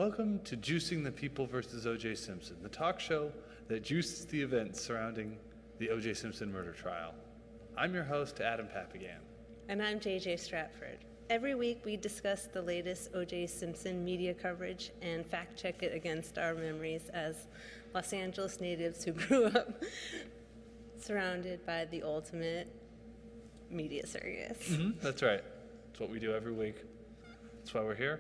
Welcome to Juicing the People versus O.J. Simpson, the talk show that juices the events surrounding the O.J. Simpson murder trial. I'm your host, Adam Papagan. And I'm JJ Stratford. Every week we discuss the latest O.J. Simpson media coverage and fact-check it against our memories as Los Angeles natives who grew up surrounded by the ultimate media circus. That's right. That's what we do every week. That's why we're here.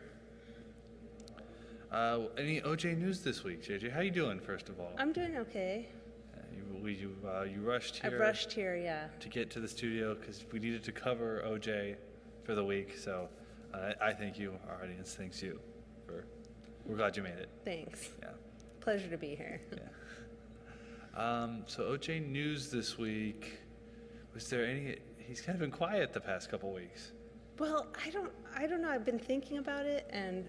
Any OJ news this week, JJ? How you doing, first of all? I'm doing okay. You rushed here. I rushed here, yeah. To get to the studio because we needed to cover OJ for the week. So I thank you. Our audience thanks you. We're glad you made it. Thanks. Yeah. Pleasure to be here. Yeah. So OJ news this week. Was there any? He's kind of been quiet the past couple weeks. Well, I don't know. I've been thinking about it, and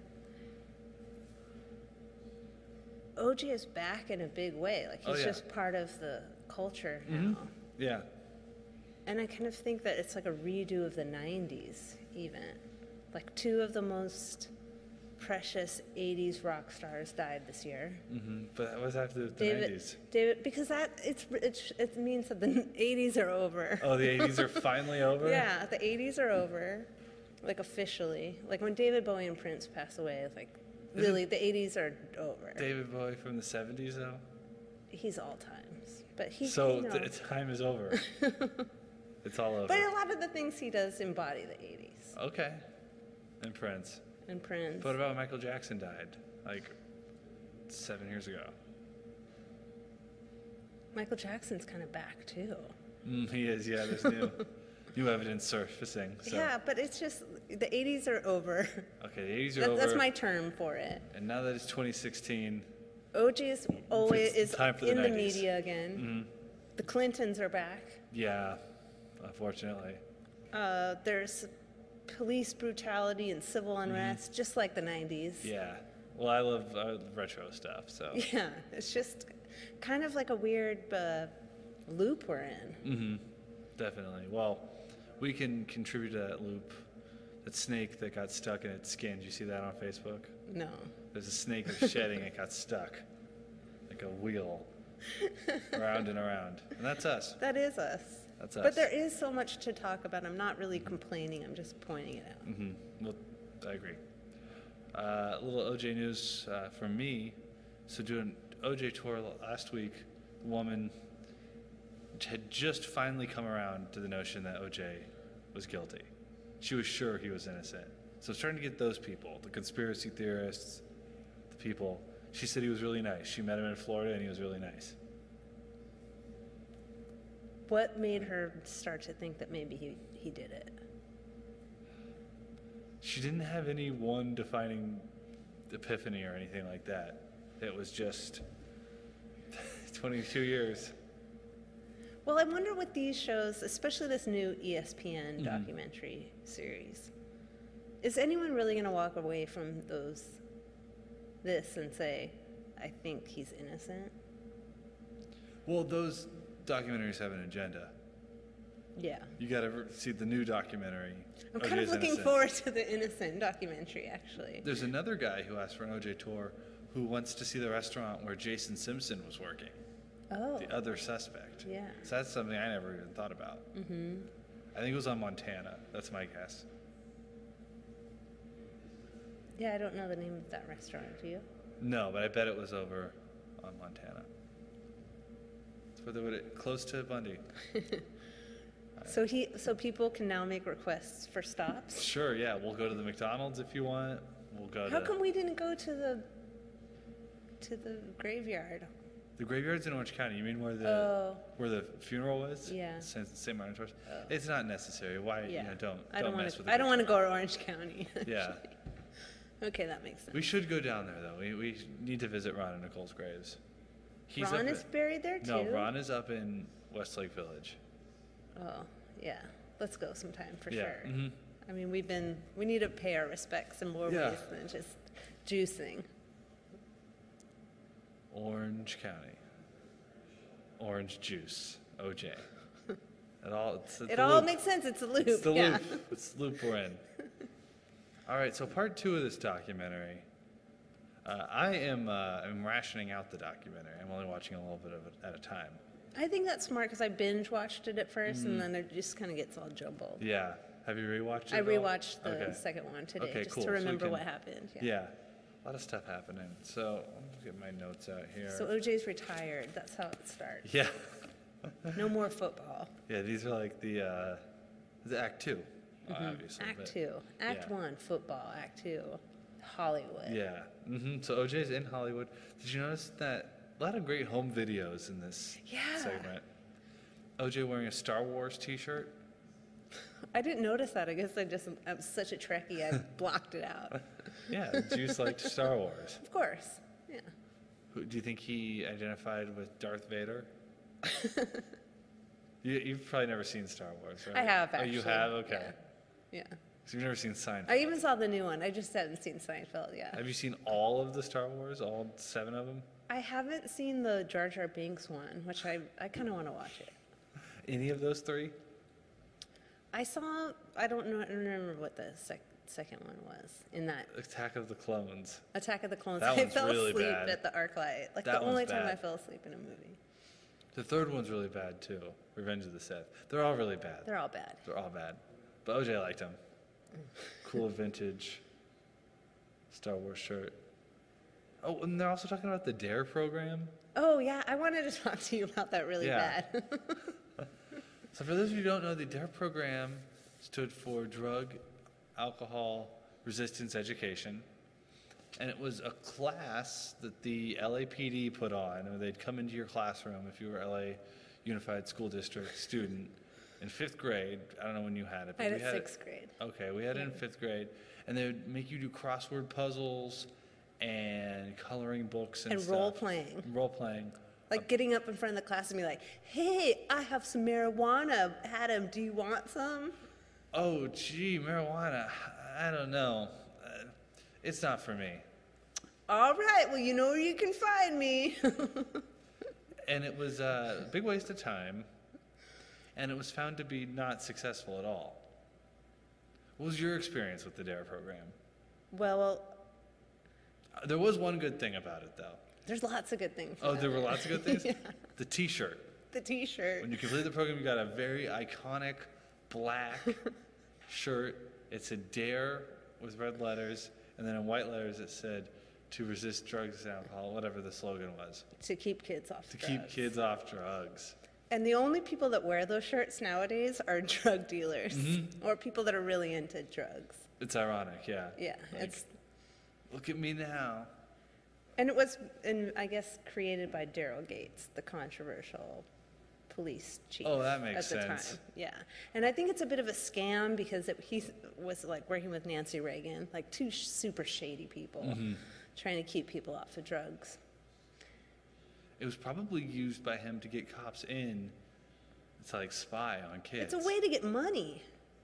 OJ is back in a big way. Like, he's just part of the culture now. Yeah. And I kind of think that it's like a redo of the 90s, even. Like, two of the most precious 80s rock stars died this year. But what does that have to do with the 90s? David, because it means that the 80s are over. Oh, the 80s are finally over? Yeah, the 80s are over, like, officially. Like, when David Bowie and Prince passed away, it's like, really, the 80s are over. David Bowie from the 70s, though? He's all times. But he, so time is over. It's all over. But a lot of the things he does embody the 80s. Okay. And Prince. And Prince. But what about Michael Jackson died, like, 7 years ago? Michael Jackson's kind of back, too. He is, yeah. There's new evidence surfacing. So. Yeah, but it's just, the 80s are over. Okay, the 80s are over. That's my term for it. And now that it's 2016... OJ is always in the media again. The Clintons are back. Yeah, unfortunately. There's police brutality and civil unrest, just like the 90s. Yeah. Well, I love retro stuff, so... Yeah, it's just kind of like a weird loop we're in. Definitely. Well, we can contribute to that loop. That snake that got stuck in its skin. Did you see that on Facebook? No. There's a snake that was shedding. It got stuck. Like a wheel. Around and around. And that's us. That is us. That's us. But there is so much to talk about. I'm not really complaining. I'm just pointing it out. Well, I agree. A little OJ news from me. So doing OJ tour last week, the woman had just finally come around to the notion that OJ was guilty. She was sure he was innocent. So I was trying to get those people, the conspiracy theorists, the people. She said he was really nice. She met him in Florida, and he was really nice. What made her start to think that maybe he did it? She didn't have any one defining epiphany or anything like that. It was just 22 years. Well, I wonder what these shows, especially this new ESPN documentary series, is anyone really going to walk away from this and say, I think he's innocent? Well, those documentaries have an agenda. Yeah. You got to see the new documentary. I'm kind of looking forward to the Innocent documentary, actually. There's another guy who asked for an OJ tour who wants to see the restaurant where Jason Simpson was working. Oh. The other suspect. Yeah. So that's something I never even thought about. I think it was on Montana. That's my guess. Yeah, I don't know the name of that restaurant, do you? No, but I bet it was over on Montana. It's where they would close to Bundy. So people can now make requests for stops? Sure, yeah. We'll go to the McDonald's if you want. We'll go How come we didn't go to the graveyard? The graveyard's in Orange County. You mean where the funeral was? Yeah. St. Martin's Horse? It's not necessary. Why? Yeah. Don't mess with it. I don't want to go to Orange County. Yeah. Okay, that makes sense. We should go down there, though. We need to visit Ron and Nicole's graves. Ron is buried there, too? No, Ron is up in Westlake Village. Oh, yeah. Let's go sometime, for Yeah. sure. I mean, we need to pay our respects in more ways than just juicing. Orange County. Orange juice. OJ. It all makes sense. It's a loop. It's the loop. It's the loop we're in. All right, so part 2 of this documentary. I'm rationing out the documentary. I'm only watching a little bit of it at a time. I think that's smart because I binge watched it at first, and then it just kind of gets all jumbled. Yeah. Have you rewatched it? I at all? rewatched the Okay. second one today Okay, just cool. to So we remember can- what happened. Yeah. A lot of stuff happening. So I'm just getting my notes out here. So OJ's retired. That's how it starts. Yeah. No more football. Yeah, these are like the Act 2, obviously. Act but- 2. Act yeah. 1, football. Act 2, Hollywood. Yeah. So OJ's in Hollywood. Did you notice that a lot of great home videos in this Yeah. segment? OJ wearing a Star Wars T-shirt. I didn't notice that. I guess I was such a Trekkie, I blocked it out. Yeah, Juice liked Star Wars. Of course. Yeah. Do you think he identified with Darth Vader? You've probably never seen Star Wars, right? I have, Oh, you actually. have? Okay. Yeah. So you've never seen Seinfeld. I even saw the new one. I just haven't seen Seinfeld, yeah. Have you seen all of the Star Wars, all 7 of them? I haven't seen the Jar Jar Binks one, which I kind of want to watch it. Any of those 3? I don't remember what the second one was in that Attack of the Clones. Attack of the Clones. That I one's fell really asleep bad. at the ArcLight. Like That the only one's time bad. I fell asleep in a movie. The 3rd one's really bad too. Revenge of the Sith. They're all really bad. They're all bad. They're all bad. But OJ liked them. Cool vintage Star Wars shirt. Oh, and they're also talking about the DARE program. Oh yeah, I wanted to talk to you about that really Yeah. bad. So for those of you who don't know, the DARE program stood for Drug, Alcohol, Resistance Education. And it was a class that the LAPD put on, or they'd come into your classroom if you were LA Unified School District student in 5th grade. I don't know when you had it, I but had we it had 6th grade. Okay, we had it in 5th grade, and they would make you do crossword puzzles and coloring books and And stuff. role playing. Role playing. Like getting up in front of the class and be like, "Hey, I have some marijuana. Adam, do you want some?" Oh, gee, marijuana. I don't know. It's not for me. All right, well, you know where you can find me. And it was a big waste of time, and it was found to be not successful at all. What was your experience with the DARE program? Well, There was one good thing about it, though. there's lots of good things. Oh, about there were it. lots of good things? Yeah. The T-shirt. The T-shirt. When you complete the program, you got a very iconic black shirt. It said DARE with red letters, and then in white letters it said, "To resist drugs and alcohol," whatever the slogan was. To keep kids off To drugs. keep kids off drugs. And the only people that wear those shirts nowadays are drug dealers or people that are really into drugs. It's ironic, yeah. Yeah, Like, it's look at me now. and it was, I guess, created by Daryl Gates, the controversial police chief Oh, that makes at the sense. time. Yeah, and I think it's a bit of a scam because he was like working with Nancy Reagan, like two super shady people, trying to keep people off of drugs. It was probably used by him to get cops in to like spy on kids. It's a way to get money.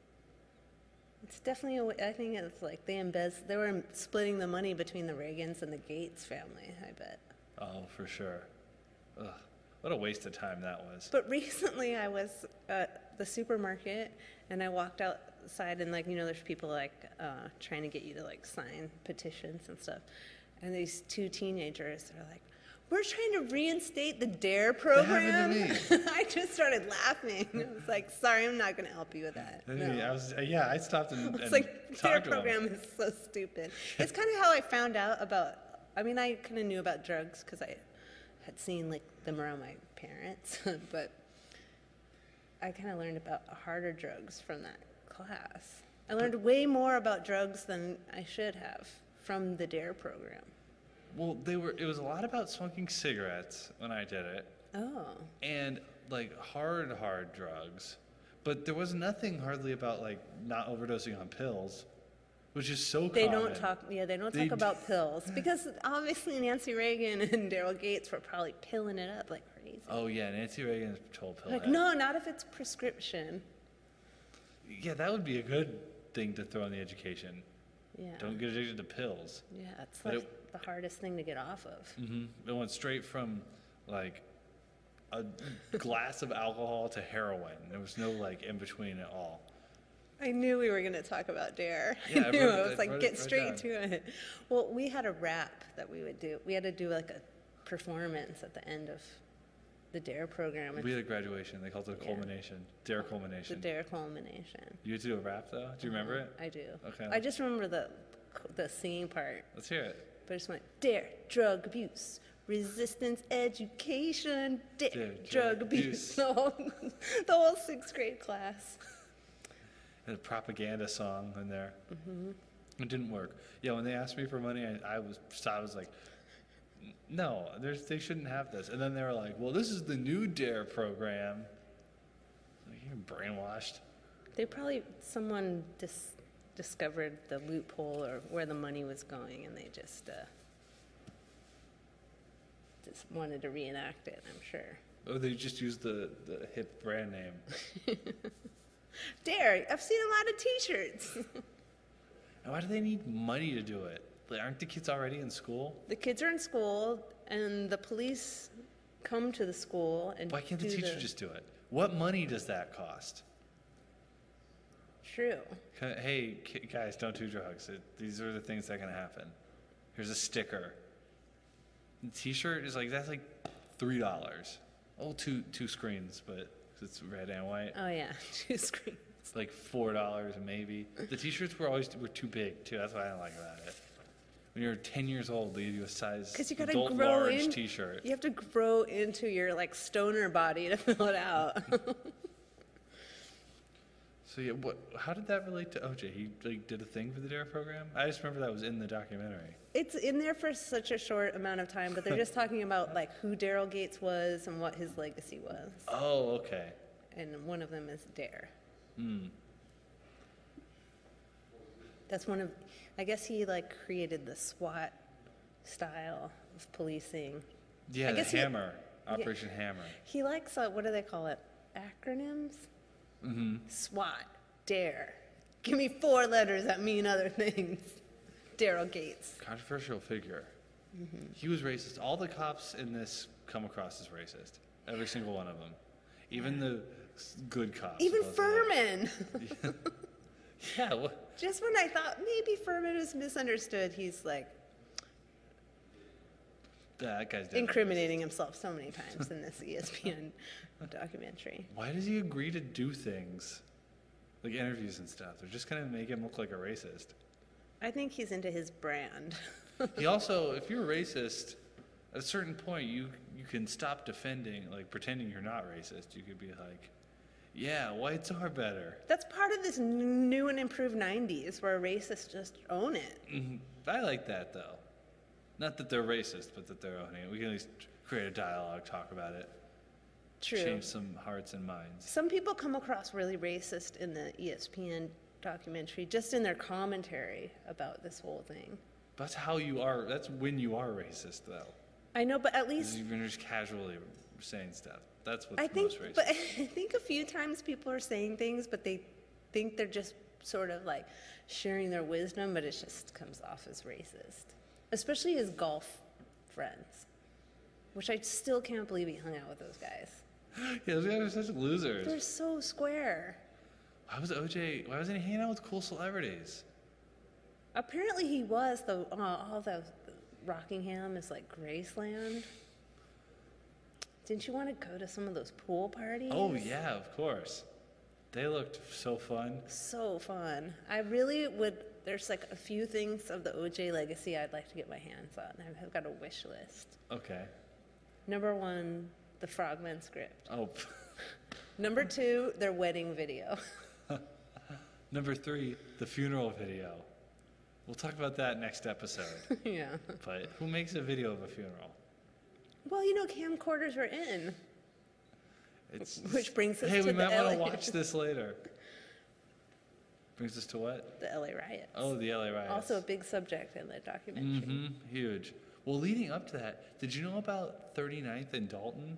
It's definitely a way. I think it's like they were splitting the money between the Reagans and the Gates family, I bet. Oh, for sure. Ugh, what a waste of time that was. But recently I was at the supermarket and I walked outside and there's people trying to get you to sign petitions and stuff. And these two teenagers are like, "We're trying to reinstate the DARE program." happened to me. I just started laughing. I was like, "Sorry, I'm not going to help you with that." No. I stopped and, It's and like, DARE talked to him. program is so stupid. It's kind of how I found out about, I kind of knew about drugs because I had seen them around my parents, but I kind of learned about harder drugs from that class. I learned way more about drugs than I should have from the DARE program. Well, it was a lot about smoking cigarettes when I did it, Oh. and hard drugs. But there was nothing hardly about not overdosing on pills, which is so They common. don't talk. Yeah, they don't They talk about pills because obviously Nancy Reagan and Daryl Gates were probably pilling it up like crazy. Oh yeah, Nancy Reagan's told pill. Like, head. no, not if it's prescription. Yeah, that would be a good thing to throw in the education. Yeah. Don't get addicted to pills. Yeah, it's But the hardest thing to get off of. It went straight from a glass of alcohol to heroin. There was no in between at all. I knew we were going to talk about Dare. Yeah, I I knew. wrote I it- was I like, wrote get it straight down. to it. Well, we had a rap that we would do. We had to do like a performance at the end of the Dare program. We had a graduation. They called it a Yeah. culmination. Dare The culmination. Dare culmination. You had to do a rap though. Do you remember it? I do. Okay. I just remember the singing part. Let's hear it. But I just went, Dare, drug abuse, resistance education, Dare, Dare, drug abuse. The whole sixth grade class. And a propaganda song in there. It didn't work. Yeah, when they asked me for money, I was like, no, they shouldn't have this. And then they were like, well, this is the new Dare program. Like, you're brainwashed. Someone discovered the loophole or where the money was going, and they just wanted to reenact it, I'm sure. Oh, they just used the hip brand name. Dare, I've seen a lot of T-shirts. And why do they need money to do it? Like, aren't the kids already in school? The kids are in school, and the police come to the school and Why can't the do teacher just do it? What money does that cost? True. Hey, guys, don't do drugs. These are the things that can happen. Here's a sticker. The T-shirt is like, that's like $3. Oh, two screens, but it's red and white. Oh yeah, 2 screens. It's like $4 maybe. The T-shirts were too big too. That's what I don't like about it. When you're 10 years old, they give you a size Because you gotta adult grow large in. T-shirt. You have to grow into your like stoner body to fill it out. So yeah, how did that relate to OJ? He like did a thing for the Dare program? I just remember that was in the documentary. It's in there for such a short amount of time, but they're just talking about like who Daryl Gates was and what his legacy was. Oh, okay. And one of them is Dare. Hmm. That's one of, I guess he like created the SWAT style of policing. Yeah, I the guess he- Hammer, Operation Hammer. He likes, what do they call it? Acronyms? Mm-hmm. SWAT, Dare. Give me 4 letters that mean other things. Daryl Gates. Controversial figure. He was racist. All the cops in this come across as racist. Every single one of them. Even the good cops. Even supposedly. Furman. Yeah. What? Just when I thought maybe Furman was misunderstood, he's like That guy's dead. incriminating himself so many times in this ESPN documentary. Why does he agree to do things? Like interviews and stuff. They're just going to make him look like a racist. I think he's into his brand. He also, if you're racist, at a certain point, you can stop defending, like pretending you're not racist. You could be like, yeah, whites are better. That's part of this new and improved 90s where racists just own it. I like that, though. Not that they're racist, but that they're owning it. We can at least create a dialogue, talk about it, True. change some hearts and minds. Some people come across really racist in the ESPN documentary, just in their commentary about this whole thing. That's how you are. That's when you are racist, though. I know, but at Is least you're just casually saying stuff. That's what's I think, most racist. but I think a few times people are saying things, but they think they're just sort of like sharing their wisdom, but it just comes off as racist. Especially his golf friends, which I still can't believe he hung out with those guys. Yeah, those guys are such losers. They're so square. Why wasn't he hanging out with cool celebrities? Apparently he was, though. All those Rockingham is like Graceland. Didn't you want to go to some of those pool parties? Oh, yeah, of course. They looked so fun. So fun. I really would. There's like a few things of the OJ legacy I'd like to get my hands on. I've got a wish list. Okay. Number 1, the Frogman script. Oh, Number 2, their wedding video. number 3, the funeral video. We'll talk about that next episode. Yeah. But who makes a video of a funeral? Well, camcorders were in. It's Which brings us hey, to we the might want to LA watch this later. Brings us to what? The LA riots. Oh, the LA riots. Also a big subject in the documentary. Mm-hmm. Huge. Well, leading up to that, did you know about 39th and Dalton?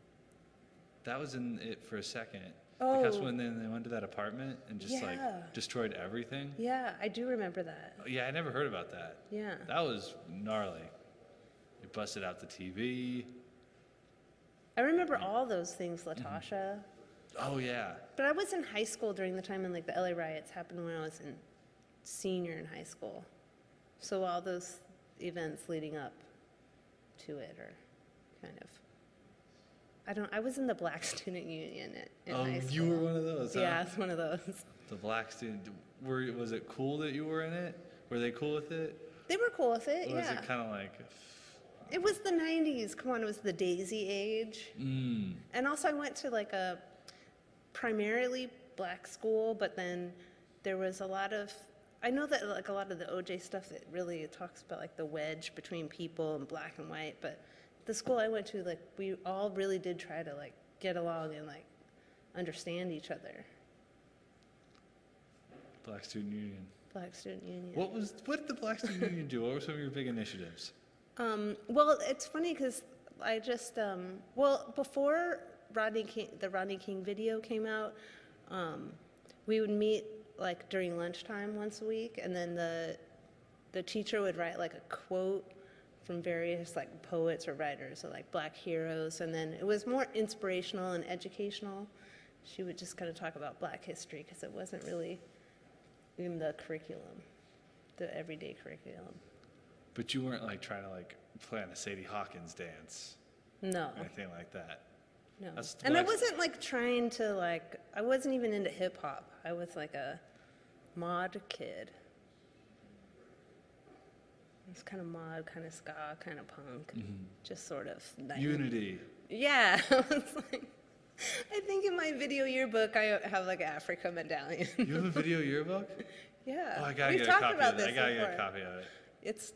That was in it for a second. Oh. Because when they went to that apartment and just like Yeah. destroyed everything. Yeah, I do remember that. Yeah, I never heard about that. Yeah. That was gnarly. They busted out the TV. I remember all those things, Latasha. Oh yeah. But I was in high school during the time when like the LA riots happened when I was in senior in high school. So all those events leading up to it are kind of. I was in the Black Student Union in high school. You were one of those, huh? Yeah, I was one of those. The Black Student. Was it cool that you were in it? Were they cool with it? They were cool with it, Or was yeah. it kind of like? It was the 90s. Come on, it was the Daisy age. And also I went to like a primarily black school, but then there was a lot of, I know that like a lot of the OJ stuff that really talks about like the wedge between people and black and white, but the school I went to, like we all really did try to like get along and like understand each other. Black Student Union. Black Student Union. What did the Black Student Union do? What were some of your big initiatives? Well, it's funny because I just, before the Rodney King video came out, we would meet like during lunchtime once a week, and then the teacher would write like a quote from various like poets or writers or like black heroes, and then it was more inspirational and educational. She would just kind of talk about black history because it wasn't really in the curriculum, the everyday curriculum. But you weren't like trying to like plan a Sadie Hawkins dance No. or anything like that. No. That's the And I Black- wasn't like trying to like, I wasn't even into hip hop. I was like a mod kid. It was kind of mod, kind of ska, kind of punk, just sort of. Unity. Yeah. I was like, I think in my video yearbook I have like an Africa medallion. You have a video yearbook? Yeah. Oh, I gotta We've get a talked copy about of it. this I gotta get before. a copy of it. It's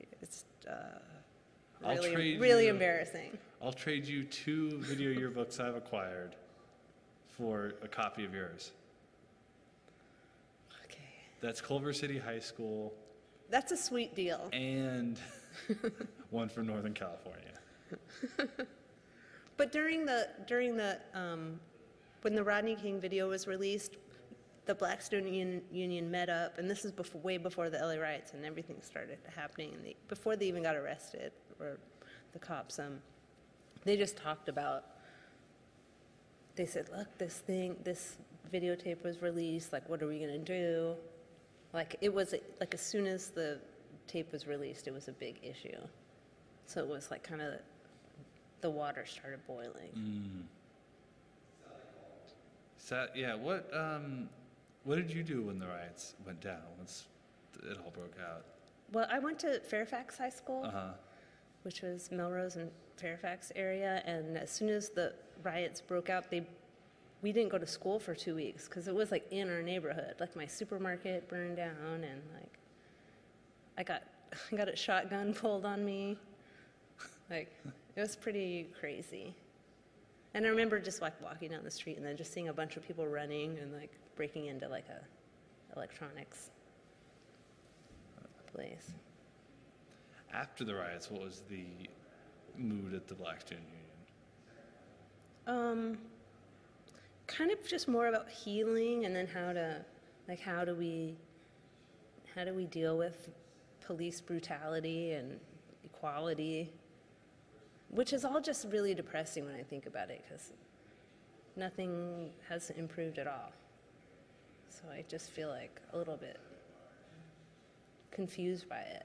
I'll really, trade really you- embarrassing. I'll trade you 2 video yearbooks I've acquired for a copy of yours. Okay. That's Culver City High School That's a sweet deal. and one from Northern California. But during the when the Rodney King video was released, the Black Student Union met up, and this is way before the LA riots and everything started happening, and before they even got arrested or the cops. They just talked about. They said, "Look, this videotape was released. Like, what are we gonna do?" Like, it was like as soon as the tape was released, it was a big issue. So it was like kind of the water started boiling. So, yeah, what did you do when the riots went down, once it all broke out? Well, I went to Fairfax High School, Uh-huh. which was Melrose and Fairfax area, and as soon as the riots broke out, we didn't go to school for 2 weeks because it was like in our neighborhood. Like my supermarket burned down, and like I got a shotgun pulled on me. Like it was pretty crazy. And I remember just like walking down the street and then just seeing a bunch of people running and like breaking into like a electronics place. After the riots, what was the mood at the Black Student Union? Kind of just more about healing, and then how do we deal with police brutality and equality, which is all just really depressing when I think about it, because nothing has improved at all. So I just feel like a little bit confused by it.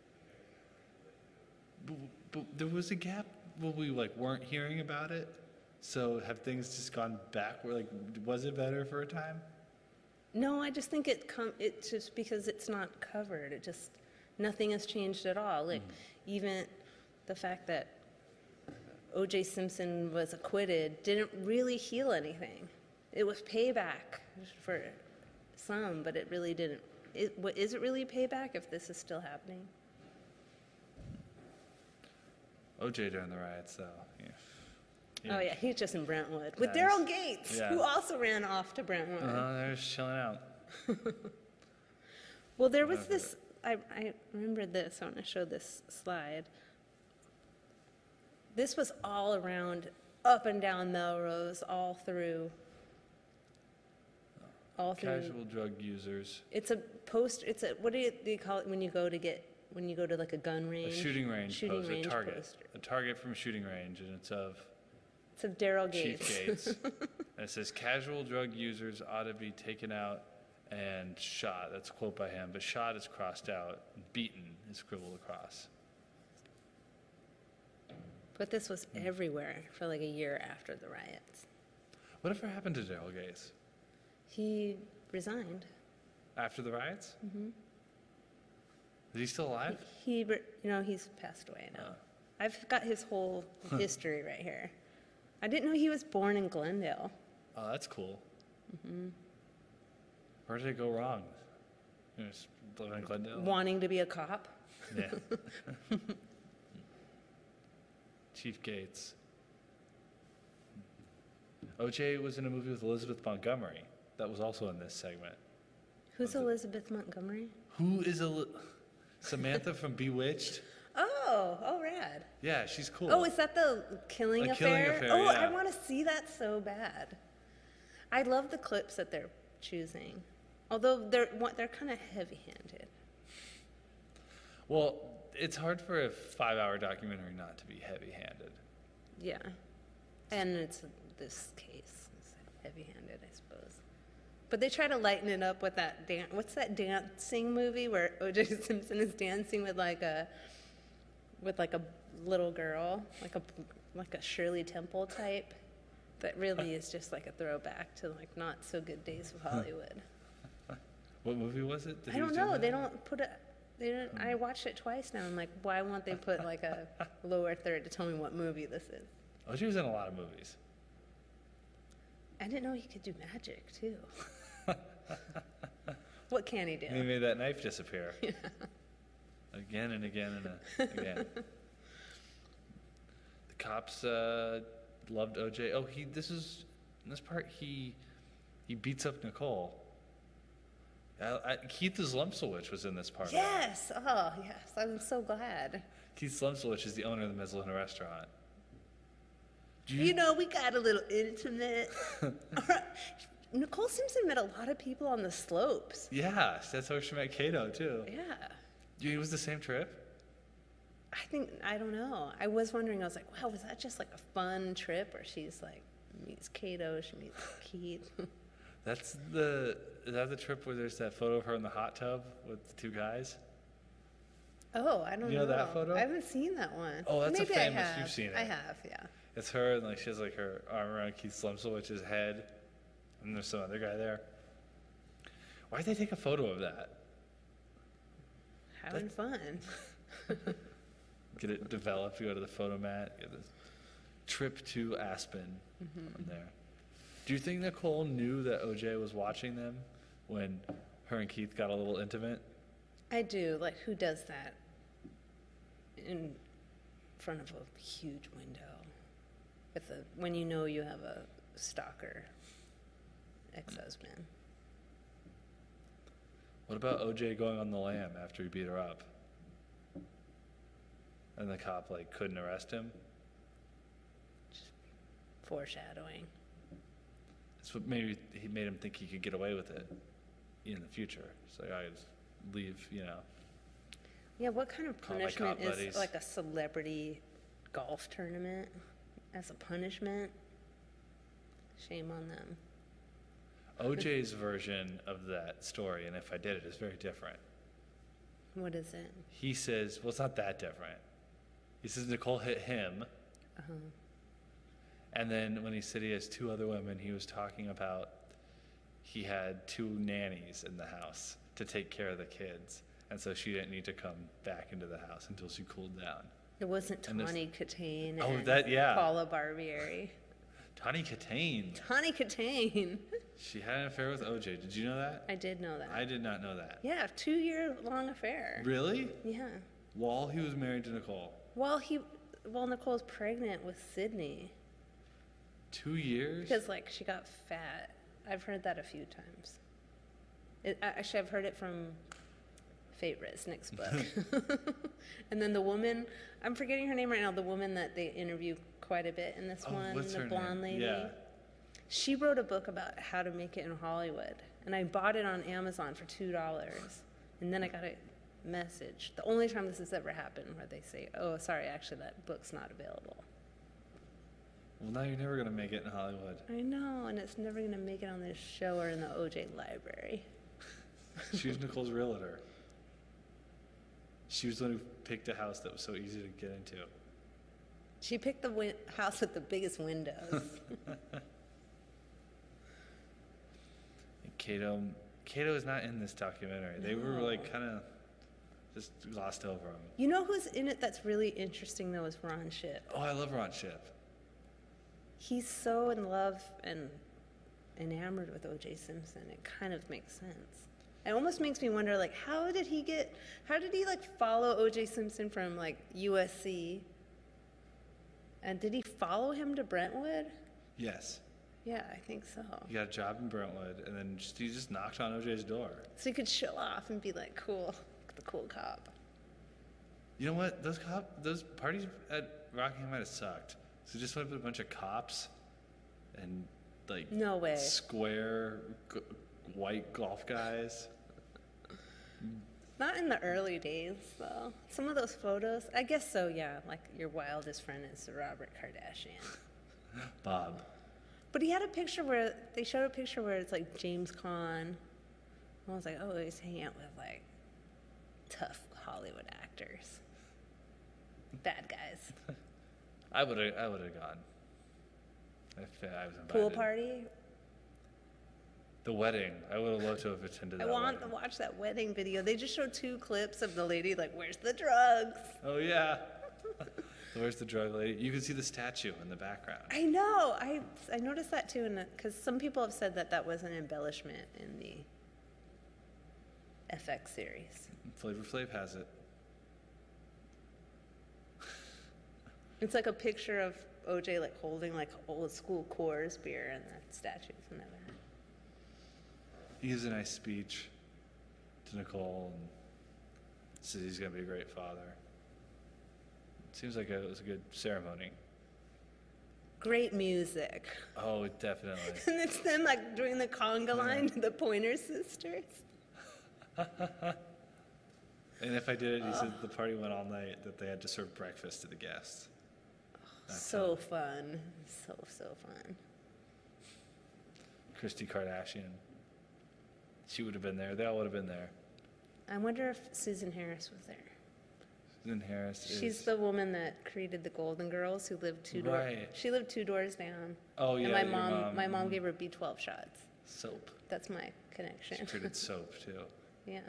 But there was a gap where we like weren't hearing about it. So have things just gone backward? Like, was it better for a time? No, I just think it's just because it's not covered. Nothing has changed at all. Like, even the fact that O.J. Simpson was acquitted didn't really heal anything. It was payback for some, but it really didn't. Is it really payback if this is still happening? OJ during the riots, though. Yeah. Oh, yeah, he's just in Brentwood with Yes. Daryl Gates, Yeah. who also ran off to Brentwood. They're just chilling out. Well, there was this, I remember this, I want to show this slide. This was all around, up and down Melrose, all through. Casual drug users. It's what do you call it when you go to like a gun range? A shooting range Shooting poster, range a target. poster. A target from a shooting range, and it's of It's of Daryl Chief Gates. Gates. And it says casual drug users ought to be taken out and shot. That's a quote by him. But shot is crossed out. Beaten is scribbled across. But this was everywhere for like a year after the riots. Whatever happened to Daryl Gates? He resigned. After the riots? Mm-hmm. Is he still alive? He's passed away now. I've got his whole history right here. I didn't know he was born in Glendale. Oh, that's cool. Mm-hmm. Where did it go wrong? You know, just living in Glendale? Wanting to be a cop. Yeah. Chief Gates. OJ was in a movie with Elizabeth Montgomery. That was also in this segment. Who's Elizabeth Montgomery? Who is Samantha from Bewitched? Oh, rad. Yeah, she's cool. Oh, is that the killing affair? Affair, oh, yeah. I want to see that so bad. I love the clips that they're choosing, although they're kind of heavy-handed. Well, it's hard for a 5-hour documentary not to be heavy-handed. Yeah, and it's this case. It's heavy-handed, I suppose. But they try to lighten it up with that dance. What's that dancing movie where O.J. Simpson is dancing with like a little girl, like a Shirley Temple type? That really is just like a throwback to like not so good days of Hollywood. What movie was it? I don't know. They don't put it. They don't. I watched it twice now. I'm like, why won't they put like a lower third to tell me what movie this is? OJ was in a lot of movies. I didn't know he could do magic too. What can he do? And he made that knife disappear. Yeah. Again and again and again. The cops loved OJ. Oh, in this part he beats up Nicole. Keith Zlumsowicz was in this part. Yes. Oh, yes. I'm so glad. Keith Zlumsowicz is the owner of the Mezzaluna restaurant. We got a little intimate. Nicole Simpson met a lot of people on the slopes. Yeah, that's how she met Kato, too. Yeah. It was the same trip? I don't know. I was wondering, I was like, wow, was that just like a fun trip? Or she's like, meets Kato, she meets Keith. Is that the trip where there's that photo of her in the hot tub with the two guys? Oh, I don't know. You know that photo? I haven't seen that one. Oh, that's Maybe a famous. I have. You've seen it. I have, yeah. It's her, and like she has like her arm around Keith Zlumsowicz's head, and there's some other guy there. Why'd they take a photo of that? Having fun. Get it developed, go to the photo mat, get this trip to Aspen from there. Do you think Nicole knew that OJ was watching them when her and Keith got a little intimate? I do. Like, who does that in front of a huge window when you know you have a stalker ex-husband? What about OJ going on the lam after he beat her up? And the cop couldn't arrest him? Just foreshadowing. That's what maybe he made him think he could get away with it in the future. So I just leave, Yeah, what kind of Call my punishment cop is buddies. like a celebrity golf tournament as a punishment? Shame on them. OJ's version of that story, and if I did it, is very different. What is it? He says, well, it's not that different. He says Nicole hit him. Uh-huh. And then when he said he has two other women, he was talking about he had two nannies in the house to take care of the kids. And so she didn't need to come back into the house until she cooled down. It wasn't And there's- Tawny Katane Oh, and that- yeah. Paula Barbieri. Tawny Katane. Tawny Katane. She had an affair with OJ. Did you know that? I did know that. I did not know that. Yeah, 2-year-long affair. Really? Yeah. While he was married to Nicole. While Nicole's pregnant with Sydney. 2 years? Because, she got fat. I've heard that a few times. Actually, I've heard it from Fate Resnick's book. And then the woman, I'm forgetting her name right now, the woman that they interview quite a bit in this one, what's the her blonde name? lady. Yeah. She wrote a book about how to make it in Hollywood. And I bought it on Amazon for $2. And then I got a message. The only time this has ever happened where they say, oh, sorry, actually, that book's not available. Well, now you're never going to make it in Hollywood. I know, and it's never going to make it on this show or in the OJ library. She was Nicole's realtor. She was the one who picked a house that was so easy to get into. She picked the house with the biggest windows. Kato is not in this documentary. They were like kind of just glossed over him. You know who's in it that's really interesting though is Ron Shipp. Oh, I love Ron Shipp. He's so in love and enamored with O.J. Simpson. It kind of makes sense. It almost makes me wonder, like, how did he like follow O.J. Simpson from like USC? And did he follow him to Brentwood? Yes. Yeah, I think so. He got a job in Brentwood, and then he just knocked on OJ's door. So he could show off and be like, cool, the cool cop. You know what? Those parties at Rockingham might have sucked. So just went with a bunch of cops and like No way. Square white golf guys. Not in the early days, though. Some of those photos, I guess so, yeah. Like your wildest friend is Robert Kardashian. Bob. But he had they showed a picture where it's like James Caan. I was like, oh, he's hanging out with like tough Hollywood actors. Bad guys. I would have gone. If I was invited. Pool party? The wedding. I would have loved to have attended I that want to wedding. watch that wedding video. They just showed 2 clips of the lady like, where's the drugs? Oh, yeah. Where's the drug lady? You can see the statue in the background. I know. I noticed that too, because some people have said that was an embellishment in the FX series. Flavor Flav has it. It's like a picture of OJ like holding like old school Coors beer and the statues in the back. He gives a nice speech to Nicole and says he's going to be a great father. Seems like it was a good ceremony. Great music. Oh, definitely. And it's them like doing the conga line to the Pointer Sisters. And if I did it, he said the party went all night, that they had to serve breakfast to the guests. So fun. So fun. Christy Kardashian. She would have been there. They all would have been there. I wonder if Susan Harris was there. Susan Harris is... She's the woman that created the Golden Girls who lived 2 doors. Right. She lived 2 doors down. Oh, yeah, And your my mom gave her B12 shots. Soap. That's my connection. She created soap, too. Yeah.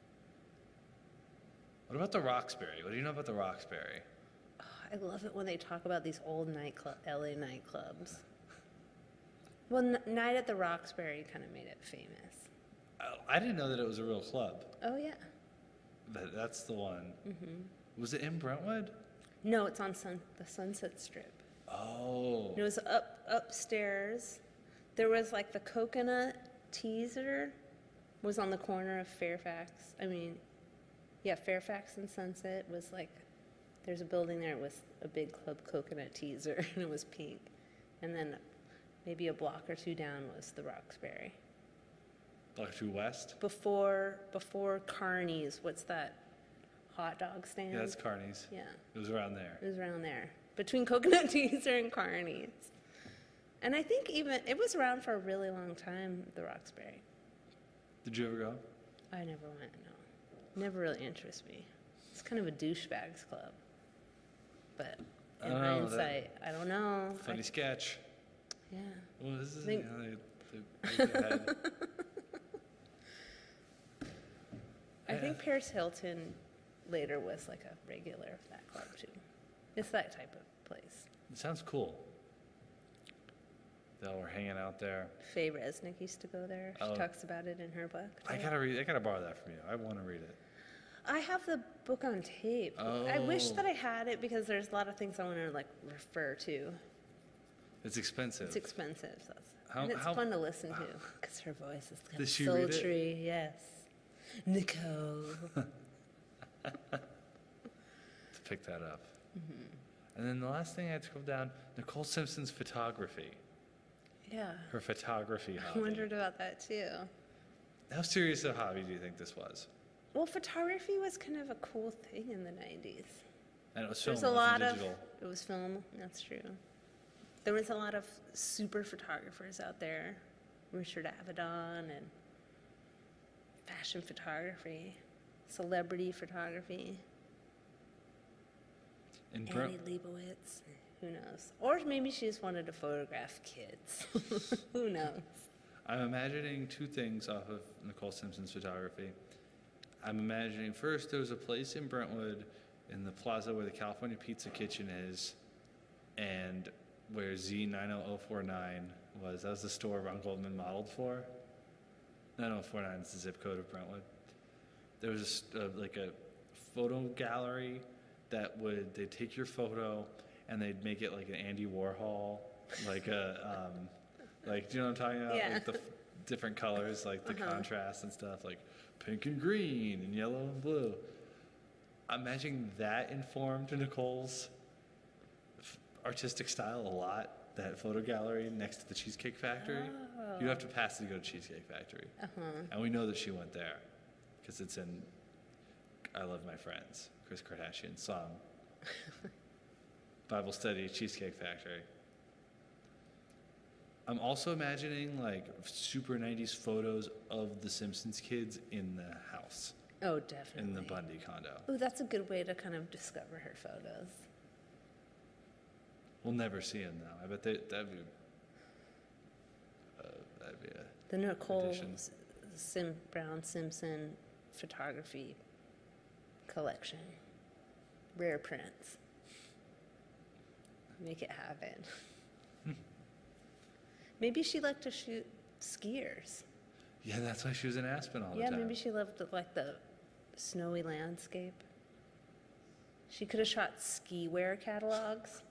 What about the Roxbury? What do you know about the Roxbury? I love it when they talk about these old LA nightclubs. Well, Night at the Roxbury kind of made it famous. I didn't know that it was a real club. Oh, yeah. That's the one. Mm-hmm. Was it in Brentwood? No, it's on the Sunset Strip. Oh. It was upstairs. There was like the Coconut Teaser was on the corner of Fairfax. Fairfax and Sunset was like, there's a building there with a big club, Coconut Teaser, and it was pink. And then maybe a block or 2 down was the Roxbury. Block 2 West? Before Carney's, what's that hot dog stand? Yeah, that's Carney's. Yeah. It was around there. It was around there. Between Coconut Teaser and Carney's. And I think it was around for a really long time, the Roxbury. Did you ever go? I never went, no. Never really interests me. It's kind of a douchebags club. But in hindsight, I don't know. Funny sketch. Yeah. Well, this is... Think- I think Paris Hilton later was like a regular of that club too. It's that type of place. It sounds cool. They all were hanging out there. Faye Resnick used to go there. She talks about it in her book. I gotta borrow that from you. I want to read it. I have the book on tape. I wish that I had it because there's a lot of things I want to like refer to. It's expensive. It's expensive. And it's fun to listen to because her voice is kind of Does she read it? sultry. Yes. Nicole. To pick that up. Mm-hmm. And then the last thing I had to scroll down, Nicole Simpson's photography. Yeah. Her photography hobby. I wondered about that too. How serious a hobby do you think this was? Well, photography was kind of a cool thing in the 90s. And it was film, There's a it wasn't lot digital. it was film, that's true. there was a lot of super photographers out there, Richard Avedon and fashion photography, celebrity photography, And Annie Leibovitz, who knows? Or maybe she just wanted to photograph kids. Who knows? I'm imagining two things off of Nicole Simpson's photography. I'm imagining first there was a place in Brentwood in the plaza where the California Pizza Kitchen is and where Z90049 was. That was the store Ron Goldman modeled for. 9049 is the zip code of Brentwood. There was like a photo gallery that they'd take your photo and they'd make it like an Andy Warhol, like a, like, do you know what I'm talking about? Yeah. Like the different colors, like the contrast and stuff, like pink and green and yellow and blue. I'm imagining that informed Nicole's artistic style a lot. That photo gallery next to the Cheesecake Factory. Oh. You have to pass to go to Cheesecake Factory. And we know that she went there because it's in I Love My Friends, Chris Kardashian's song. Bible study, Cheesecake Factory. I'm also imagining like super 90s photos of the Simpsons kids in the house, Oh, definitely. in the Bundy condo. Oh, that's a good way to kind of discover her photos. We'll never see them though. I bet that'd be a The Nicole addition. Brown Simpson photography collection. Rare prints. Make it happen. Maybe she liked to shoot skiers. Yeah, that's why she was in Aspen all the Yeah, time. maybe she loved like the snowy landscape. She could have shot ski wear catalogs.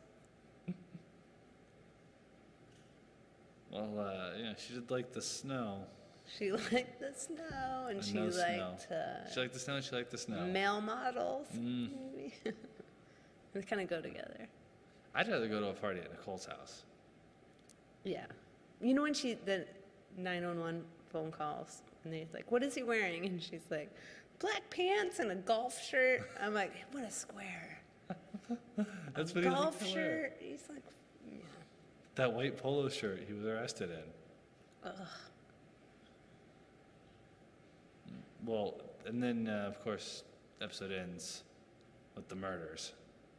Well, yeah, she did like the snow. She liked the snow, and she No snow. liked She liked the snow and she liked the snow. male models. Maybe they kind of go together. I'd rather go to a party at Nicole's house. Yeah, you know when the 911 phone calls and they're like, "What is he wearing?" And she's like, "Black pants and a golf shirt." I'm like, "What a square!" That's what he Golf liked to wear. shirt. He's like, yeah. That white polo shirt he was arrested in. Ugh. Well, and then, of course, the episode ends with the murders.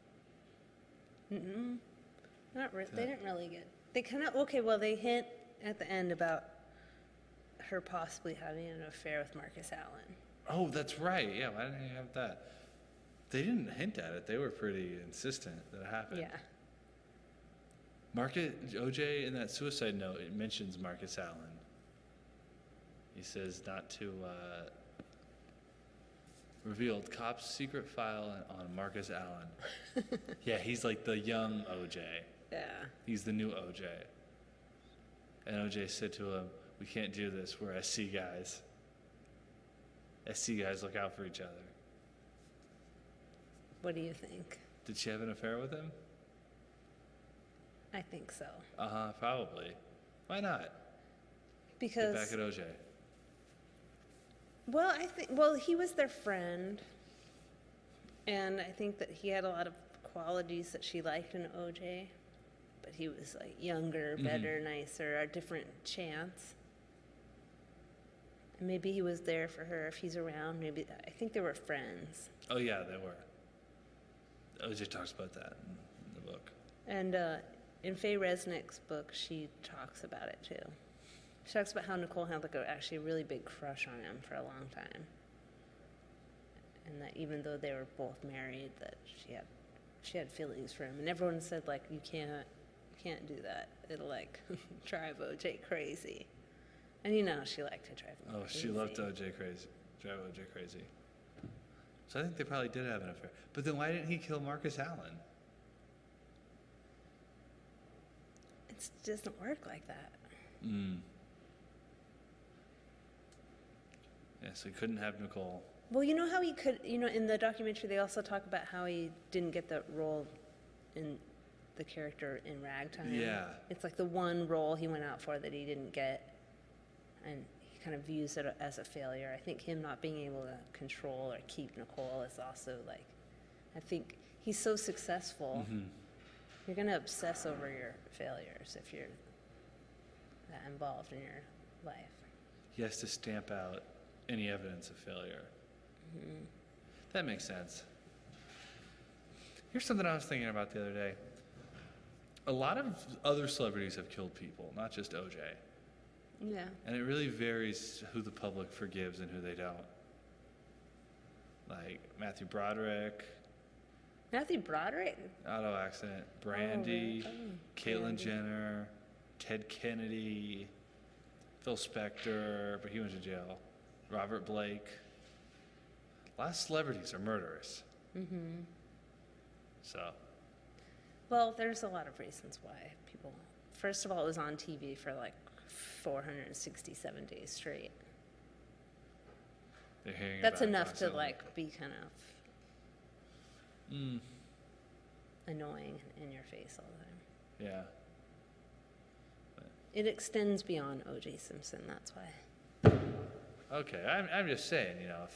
Not really. They didn't really get. They kind of okay. Well, they hint at the end about her possibly having an affair with Marcus Allen. Oh, that's right. Yeah, why didn't he have that? They didn't hint at it. They were pretty insistent that it happened. Yeah. OJ, in that suicide note, it mentions Marcus Allen. He says not to revealed cops' secret file on Marcus Allen. Yeah, he's like the young OJ. Yeah. He's the new OJ. And OJ said to him, "We can't do this. We're SC guys. SC guys look out for each other." What do you think? Did she have an affair with him? I think so. Probably. Why not? Get Because back at OJ. well, he was their friend, and I think that he had a lot of qualities that she liked in OJ, but he was like younger, better, nicer, a different chance. And maybe he was there for her if he's around. Maybe I think they were friends. Oh, yeah, they were. OJ talks about that in the book. And in Faye Resnick's book, she talks about it too. She talks about how Nicole had like actually a really big crush on him for a long time, and that even though they were both married, that she had feelings for him. And everyone said like you can't do that. It'll like drive OJ crazy. And you know she liked to drive him crazy. She loved OJ crazy. Drive OJ crazy. So I think they probably did have an affair. But then why didn't he kill Marcus Allen? It doesn't work like that. Yeah, so he couldn't have Nicole. Well, you know how he could, in the documentary they also talk about how he didn't get the role in the character in Ragtime. Yeah. It's like the one role he went out for that he didn't get, and he kind of views it as a failure. I think him not being able to control or keep Nicole is also like, I think he's so successful You're going to obsess over your failures if you're that involved in your life. He has to stamp out any evidence of failure. That makes sense. Here's something I was thinking about the other day. A lot of other celebrities have killed people, not just OJ. Yeah. And it really varies who the public forgives and who they don't. Like Matthew Broderick, Matthew Broderick? auto accident, Brandy, Caitlyn Brandy. Jenner, Ted Kennedy, Phil Spector, but he went to jail, Robert Blake. A lot of celebrities are murderous. So, Well, there's a lot of reasons why people. First of all, it was on TV for like 467 days straight. they're hearing That's about it enough to constantly. like be kind of Mm, annoying in your face all the time. yeah. It extends beyond O.J. Simpson. That's why. Okay, I'm just saying, you know,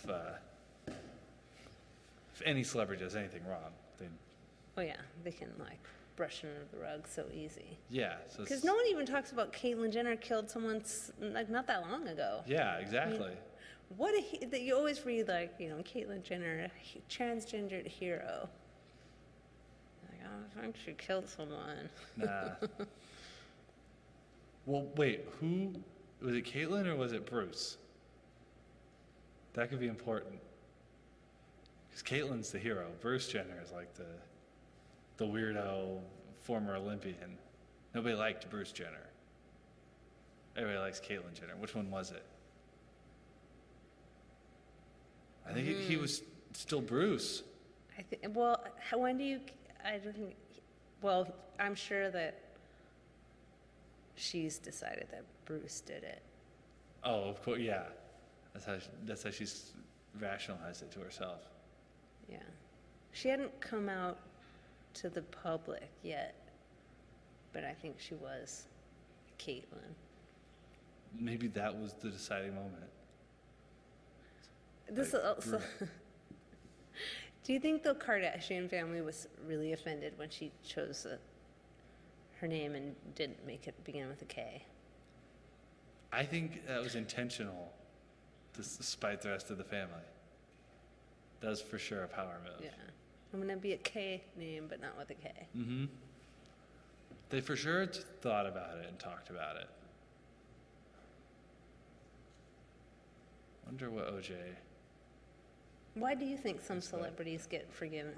if any celebrity does anything wrong, then Oh yeah, they can like brush it under the rug so easy. yeah. So Because no one even talks about Caitlyn Jenner killed someone like not that long ago. yeah, exactly. What that you always read like, you know, Caitlyn Jenner, transgendered hero. Like, I think she killed someone. Nah. Well, wait, who was it? Caitlyn or was it Bruce? That could be important. Because Caitlyn's the hero. Bruce Jenner is like the weirdo former Olympian. Nobody liked Bruce Jenner. Everybody likes Caitlyn Jenner. Which one was it? I think he was still Bruce. I think. Well, when do you? I don't think. Well, I'm sure that she's decided that Bruce did it. Oh, of course, yeah. That's how she's rationalized it to herself. Yeah, she hadn't come out to the public yet, but I think she was Caitlyn. Maybe that was the deciding moment. This Like, also. Do you think the Kardashian family was really offended when she chose her name and didn't make it begin with a K? I think that was intentional to spite the rest of the family. That was for sure a power move. Yeah, I'm gonna be a K name, but not with a K. Mm-hmm. They for sure thought about it and talked about it. Wonder what OJ. Why do you think some That's right. celebrities get forgiven?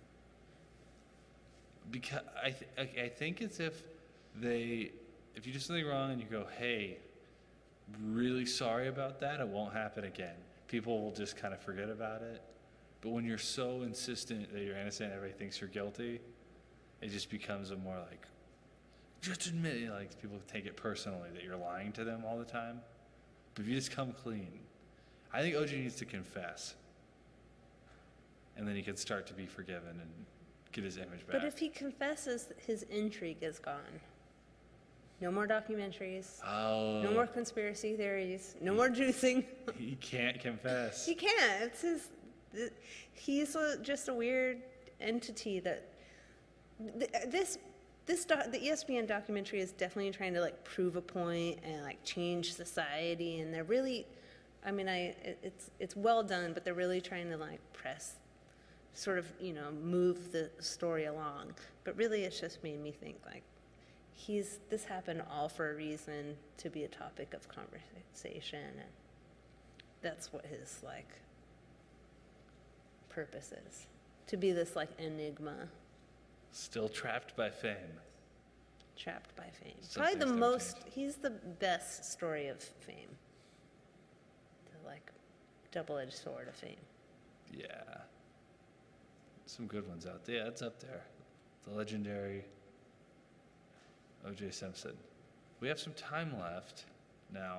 Because I think it's if you do something wrong and you go, hey, really sorry about that, it won't happen again. People will just kind of forget about it. But when you're so insistent that you're innocent, everybody thinks you're guilty, it just becomes a more like, just admit it. Like people take it personally that you're lying to them all the time. But if you just come clean, I think OJ needs to confess. And then he can start to be forgiven and get his image back. But if he confesses, his intrigue is gone. No more documentaries. Oh. No more conspiracy theories. No more juicing. He can't confess. He can't. It's his. He's just a weird entity that. The ESPN documentary is definitely trying to like prove a point and like change society, and they're really, I mean, it's well done, but they're really trying to like press, sort of, you know, move the story along. But really, it's just made me think like, this happened all for a reason, to be a topic of conversation, and that's what his like purpose is, to be this like enigma. Still trapped by fame. Trapped by fame. Some Probably the things don't most, change. he's the best story of fame. The like double-edged sword of fame. Yeah. Some good ones out there. Yeah, it's up there. The legendary O.J. Simpson. We have some time left now.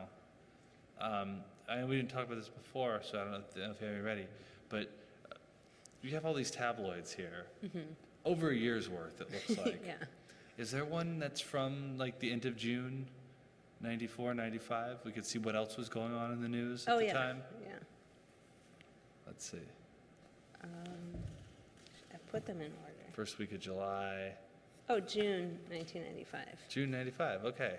We didn't talk about this before, so I don't know if you have it ready. But you have all these tabloids here. Over a year's worth, it looks like. Yeah. Is there one that's from like the end of June, 94, 95? We could see what else was going on in the news at Oh, the yeah. time. Yeah. Let's see. I put them in order. First week of July. Oh, June 1995. June 95, okay.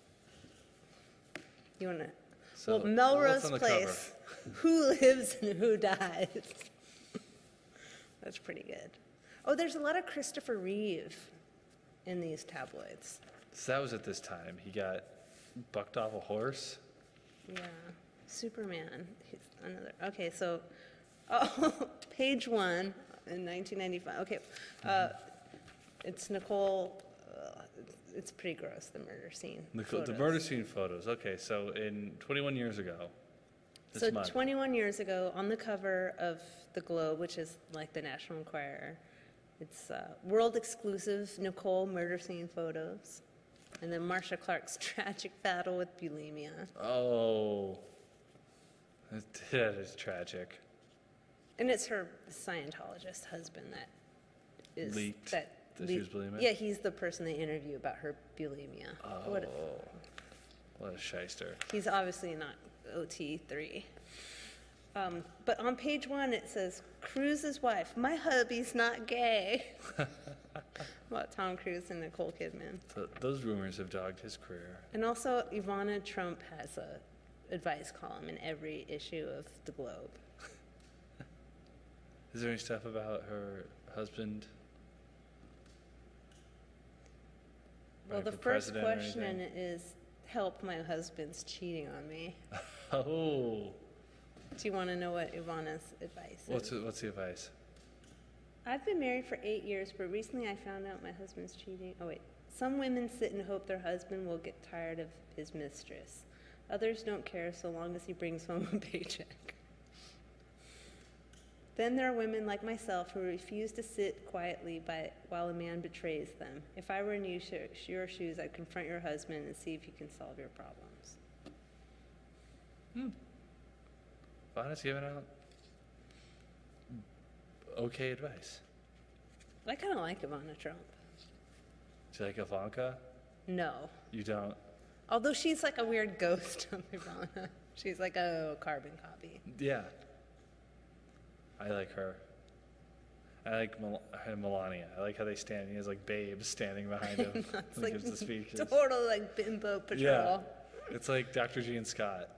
You want to? So, Well, what's Melrose on the Place. Who lives and who dies? That's pretty good. Oh, there's a lot of Christopher Reeve in these tabloids. So that was at this time. He got bucked off a horse. Yeah. Superman. He's another. Okay, so page 1 in 1995. Okay. It's Nicole. It's pretty gross, the murder scene. The murder scene photos. Okay, so in 21 years ago, this So month. 21 years ago, on the cover of the Globe, which is like the National Enquirer, it's world exclusive Nicole murder scene photos, and then Marcia Clark's tragic battle with bulimia. Oh, that is tragic. And it's her Scientologist husband that is Leaked that she was bulimic? Yeah, he's the person they interview about her bulimia. Oh, what a shyster. He's obviously not OT3. But on page 1 it says, Cruise's wife, my hubby's not gay. About Tom Cruise and Nicole Kidman. So those rumors have dogged his career. And also Ivana Trump has a advice column in every issue of the Globe. Is there any stuff about her husband? Well, running the for first president or question anything? is, help, my husband's cheating on me. Oh, Do you want to know what Ivana's advice is? what's the advice? I've been married for 8 years, but recently I found out my husband's cheating. Oh, wait. Some women sit and hope their husband will get tired of his mistress. Others don't care so long as he brings home a paycheck. Then there are women like myself who refuse to sit quietly while a man betrays them. If I were in your shoes, I'd confront your husband and see if he can solve your problems. Ivana's giving out okay advice. I kind of like Ivana Trump. Do you like Ivanka? No. You don't? Although she's like a weird ghost of Ivana. She's like a carbon copy. Yeah. I like her. I like Melania. I like how they stand. He has like babes standing behind him That's when he like gives the speeches. total like bimbo patrol. Yeah. It's like Dr. Gene Scott.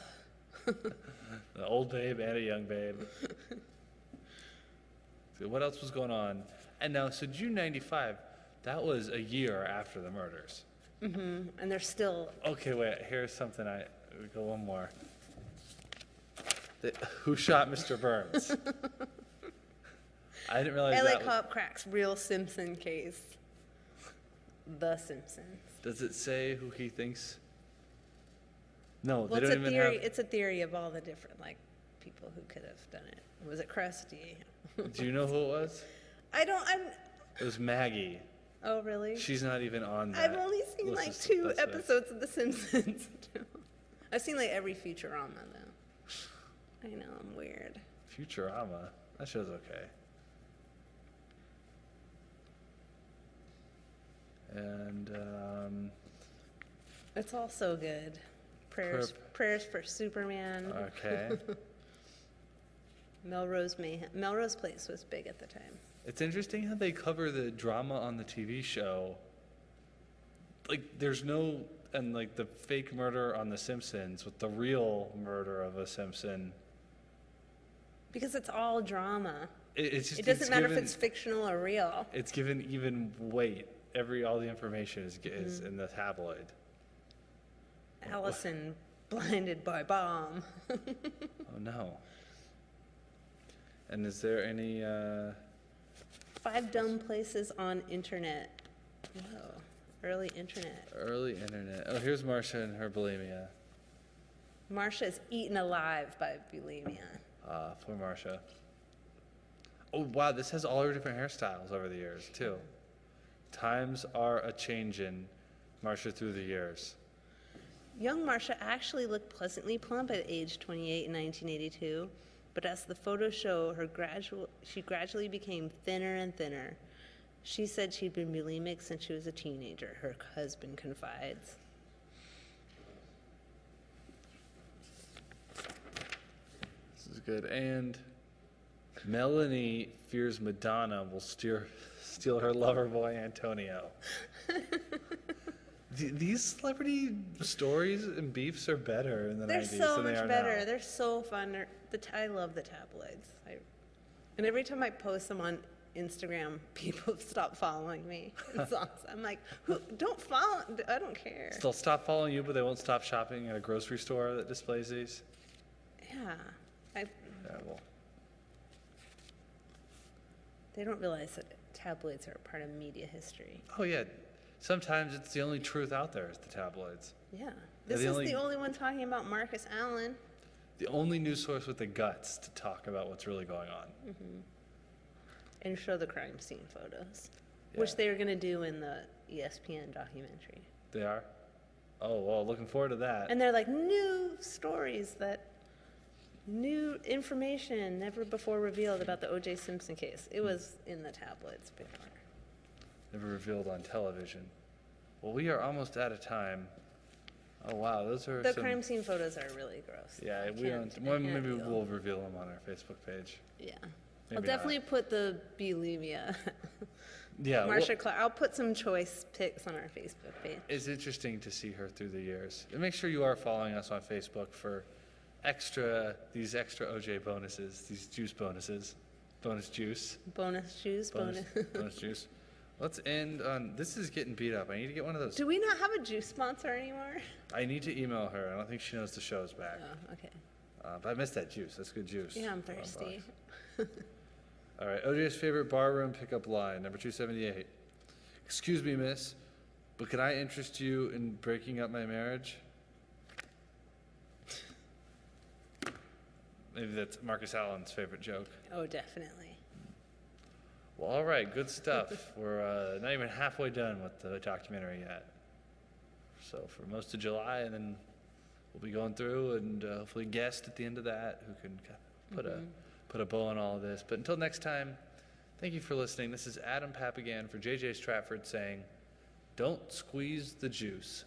An old babe and a young babe. So what else was going on? And now, so June 95, that was a year after the murders. And they're still. Okay, wait, here's something we go one more. Who shot Mr. Burns? I didn't realize LA that. cop cracks real Simpson case. The Simpsons. Does it say who he thinks? No, Well, they it's don't a even theory. have. It's a theory of all the different like people who could have done it. Was it Krusty? Do you know who it was? I'm. It was Maggie. Oh really? She's not even on that. I've only seen like list 2 that's episodes of The Simpsons. I've seen like every Futurama though. I know I'm weird. Futurama. That show's okay. And It's all so good. Prayers for Superman. okay. Melrose Place was big at the time. It's interesting how they cover the drama on the TV show. Like, there's no, and like the fake murder on The Simpsons with the real murder of a Simpson. Because it's all drama. It's just, It doesn't matter if given- it's fictional or real. It's given even weight. All the information is in the tabloid. Allison blinded by bomb. Oh no. And is there any? 5 dumb places on internet. Whoa, early internet. Early internet. Oh, here's Marcia and her bulimia. Marcia's eaten alive by bulimia. Poor Marcia. Oh, wow, this has all her different hairstyles over the years, too. Times are a-changin', Marcia through the years. Young Marcia actually looked pleasantly plump at age 28 in 1982, but as the photos show, she gradually became thinner and thinner. She said she'd been bulimic since she was a teenager, her husband confides. This is good. And Melanie fears Madonna will steal her lover boy Antonio. These celebrity stories and beefs are better in the They're 90s so than they much are better. now. They're so fun. I love the tabloids. And every time I post them on Instagram, people stop following me. It's awesome. I'm like, don't follow. I don't care. They'll stop following you, but they won't stop shopping at a grocery store that displays these. Yeah. Yeah, well, They don't realize that tabloids are a part of media history. oh yeah. Sometimes it's the only truth out there is the tabloids. Yeah. This the is only- the only one talking about Marcus Allen. The only news source with the guts to talk about what's really going on. And show the crime scene photos, Yeah. which they were going to do in the ESPN documentary. They are? Oh, well, looking forward to that. And they're like new stories new information never before revealed about the O.J. Simpson case. It was in the tabloids before. Never revealed on television. Well, we are almost out of time. Oh, wow, those are The some... crime scene photos are really gross. Yeah, I we can't- don't... I Well, can't maybe deal. we'll reveal them on our Facebook page. Yeah. Maybe I'll definitely put the bulimia. Yeah, well, Marsha Clark. I'll put some choice pics on our Facebook page. it's interesting to see her through the years. And make sure you are following us on Facebook for these extra OJ bonuses, these juice bonuses. Bonus juice. Bonus shoes. Bonus. Bonus juice. Let's end on... This is getting beat up. I need to get one of those. Do we not have a juice sponsor anymore? I need to email her. I don't think she knows the show's back. Oh, okay. But I missed that juice. That's good juice. Yeah, I'm $12. thirsty. All right. OJ's favorite barroom pickup line, number 278. Excuse me, miss, but can I interest you in breaking up my marriage? Maybe that's Marcus Allen's favorite joke. Oh, definitely. Well, all right. Good stuff. We're not even halfway done with the documentary yet. So for most of July, and then we'll be going through and hopefully guest at the end of that who can put a bow on all of this. But until next time, thank you for listening. This is Adam Papagan for JJ Stratford saying, don't squeeze the juice.